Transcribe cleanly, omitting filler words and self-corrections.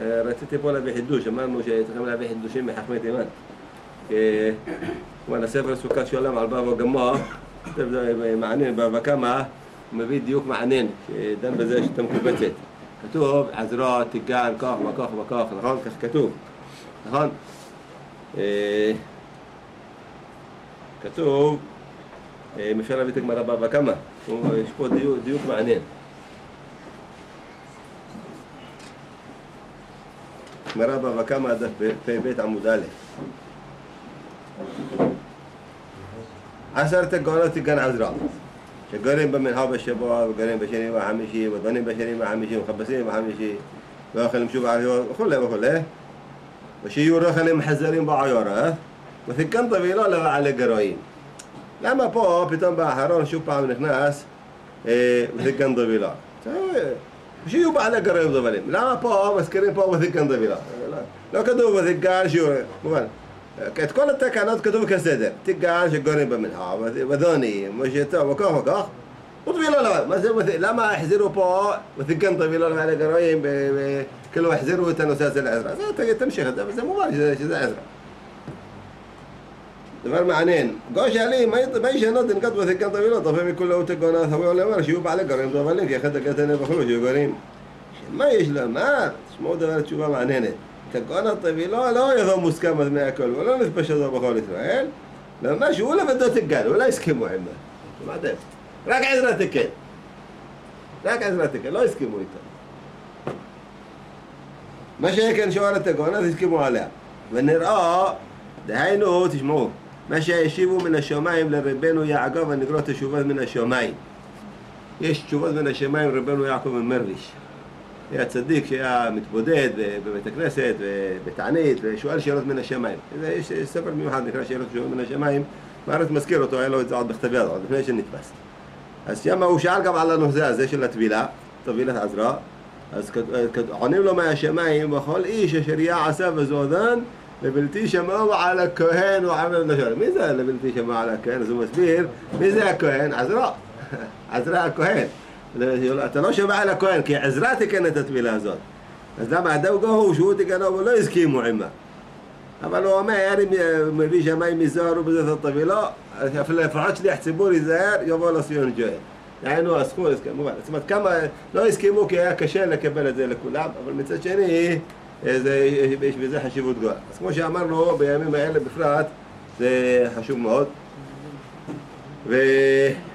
רציתי פה להביא חידוש, אמרנו שצריכים להביא חידושים מחכמי תימן. כמו הספר סוכת שולם על בבא גמא, מעניין, בבא קמא, הוא מביא דיוק מעניין, שדן בזה שאתה מקובצת. כתוב, עזרא, תיגן, כך וכך וכך, נכון? כך כתוב, נכון? כתוב, אפשר להביא את הגמרא בבא קמא, יש פה דיוק מעניין. גמרא בבא קמא דף פ"ב עמוד א'. עשרת הגאונות תיגן עזרא, שגרים במנחה בשבוע וגרים בשני וחמישי ודנים בשני וחמישי ומחפשים בחמישי ואוכלים שוב עריות וכולי וכולי, ושיהיו רחלים מחזרים בעיורה ותיגן טבילה לבעלי גרועים. למה פה פתאום באחרון שוב פעם נכנס ותיגן טבילה? שיהיו בעלי גרועים דובלים. למה פה מזכירים פה ותיגן טבילה? לא כתוב ותיגן שיעור, מובן. את כל התקנות כתוב כסדר, תיגן שגורם במנחה, ודונים, ושטוב, וכך וכך, וטבילה לבד. למה החזירו פה ותיגן טבילה לבעלי גרועים, כאילו החזירו את הנושא הזה לעזרא? זה תמשיך את זה, אבל זה מובן שזה עזרא. דבר מעניין, גוש עלי, מה ישנות נקט ותיגן טבילה, תופם מכולו תגונה, תבואו לאמר שיהיו בעלי גרועים דובלים, כי אחד הקטנה בחלו שיהיו גורים. מה יש לומר? תשמעו דבר תשובה מעניינת. תגון הטבילה לא יבוא מוסכם על מי הכל, הוא לא נתפשט אותו בכל ישראל, למה שהוא לבדו תגן, הוא לא הסכימו עמה. שמעתם? רק עזרא תקן. רק עזרא תקן, לא הסכימו איתו. מה שכן שואל התגון, אז הסכימו עליה. ונראה, דהיינו, תשמעו, מה שהשיבו מן השמיים לרבנו יעקב, הנקרא תשובות מן השמיים. יש תשובות מן השמיים רבנו יעקב ממרליש. היה צדיק שהיה מתבודד בבית הכנסת ובתענית ושואל שאלות מן השמיים. יש ספר מיוחד נקרא שאלות מן השמיים, בארץ מזכיר אותו, היה לו את זה עוד בכתב יד, עוד לפני שנתפס. אז שמה הוא שאל גם על הנושא הזה של הטבילה, טבילת עזרא, אז עונים לו מהשמיים, וכל איש אשר יעשה בזודן, לבלתי שמעו על הכהן ועמל נשאר. מי זה לבלתי שמעו על הכהן? אז הוא מסביר, מי זה הכהן? עזרא. עזרא הכהן. אתה לא שומע על הכהן, כי עזרא תיקן את הטבילה הזאת. אז למה הדאוגו הוא שהוא תיקנו ולא הסכימו עמה. אבל הוא אומר, אם מביא שמיים מזוהר ובזה את הטבילה, אפילו לפחות שליח ציבור יזהר, יבוא לסיון ג'והל. דהיינו, הסכום, מובן. זאת אומרת, כמה לא הסכימו כי היה קשה לקבל את זה לכולם, אבל מצד שני, יש בזה חשיבות גדולה. אז כמו שאמרנו, בימים האלה בפרט, זה חשוב מאוד.